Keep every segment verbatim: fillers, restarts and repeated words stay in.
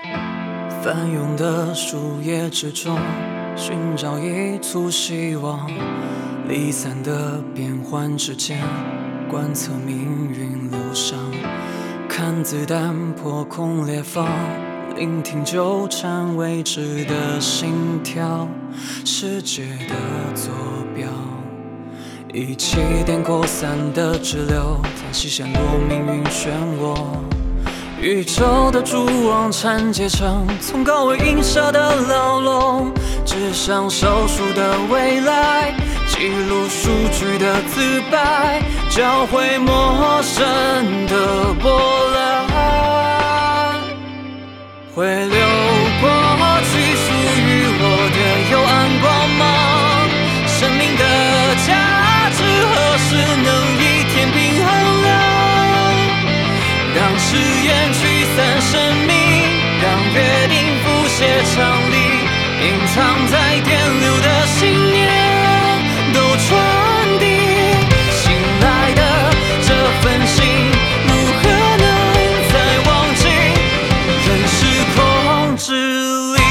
翻涌的树叶之中，寻找一簇希望。离散的变幻之间，观测命运流向。看子弹破空裂放，聆听纠缠未知的心跳。世界的坐标，一起点扩散的支流，叹息陷落命运漩涡。宇宙的蛛网缠结成从高位映射的牢笼，指向手术的未来，记录数据的自白，教会陌生的波澜，会流过去属于我的幽暗光芒。生命的价值何时能一天平衡量？让誓言驱散生命，让约定谱写常理，隐藏在电流的信念都传递。醒来的这份心，如何能再忘记？任时空之力。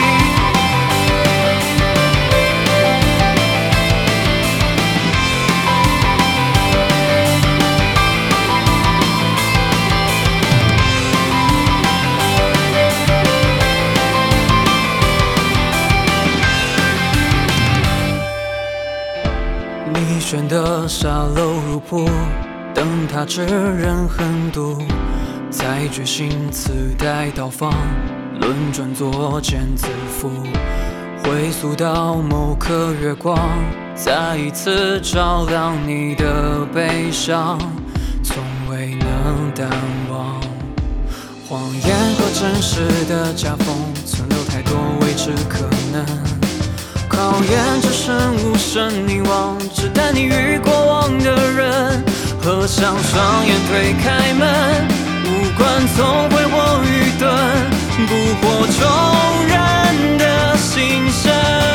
你选的沙漏入铺，灯塔炙人横渡，在觉醒磁带倒放，轮转作茧自缚，回溯到某颗月光，再一次照亮你的悲伤，从未能淡忘。谎言和真实的夹缝，存留太多未知可能。考验这生无声凝望，只待你与过往的人合上双眼，推开门，无关聪慧或愚钝，捕获众人的心声，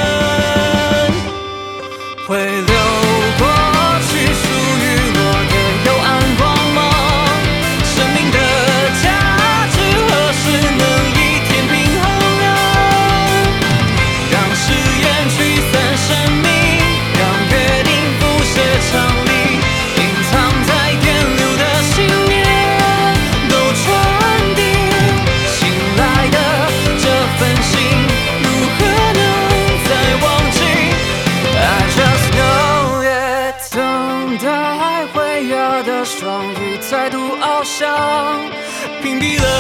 会流过去属于我的幽暗光芒。生命的价值何时能一天平衡量？让誓言驱散生命，让约定谱写常理，隐藏在电流的信念都传递。醒来的这份心，如何能再忘记？ I just know it。 等待会压的双翼再度翱翔，屏蔽了